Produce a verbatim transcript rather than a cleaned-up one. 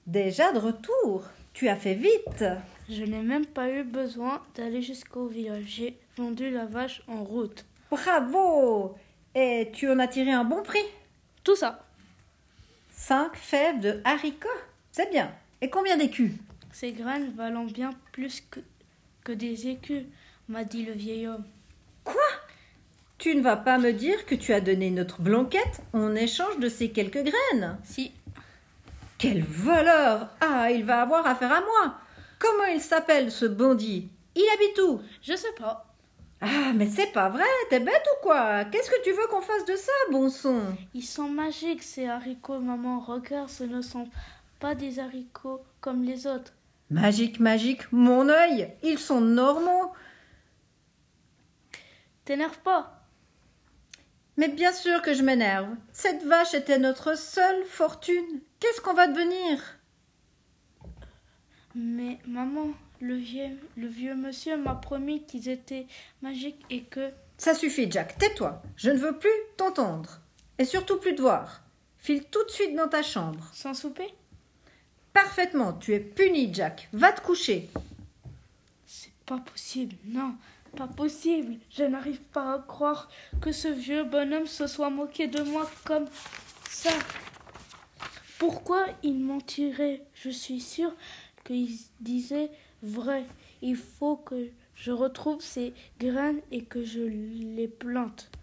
Déjà de retour. Tu as fait vite. Je n'ai même pas eu besoin d'aller jusqu'au village. J'ai vendu la vache en route. Bravo. Et tu en as tiré un bon prix. Tout ça. Cinq fèves de haricots. C'est bien. Et combien d'écus? Ces graines valent bien plus que, que des écus, m'a dit le vieil homme. Quoi? Tu ne vas pas me dire que tu as donné notre blanquette en échange de ces quelques graines? Si. Quel voleur! Ah, il va avoir affaire à moi. Comment il s'appelle, ce bandit? Il habite où? Je sais pas. Ah, mais c'est pas vrai, t'es bête ou quoi? Qu'est-ce que tu veux qu'on fasse de ça, bon son? Ils sont magiques, ces haricots, maman. Regarde, ce ne sont pas des haricots comme les autres. Magique, magique, mon œil, ils sont normaux. T'énerve pas. Mais bien sûr que je m'énerve. Cette vache était notre seule fortune. Qu'est-ce qu'on va devenir? Mais maman, le vieux, le vieux monsieur m'a promis qu'ils étaient magiques et que... Ça suffit, Jack, tais-toi. Je ne veux plus t'entendre. Et surtout plus te voir. File tout de suite dans ta chambre. Sans souper? Parfaitement, tu es puni, Jack. Va te coucher. C'est pas possible, non, pas possible. Je n'arrive pas à croire que ce vieux bonhomme se soit moqué de moi comme ça. Pourquoi il mentirait? Je suis sûre qu'il disait vrai. Il faut que je retrouve ces graines et que je les plante.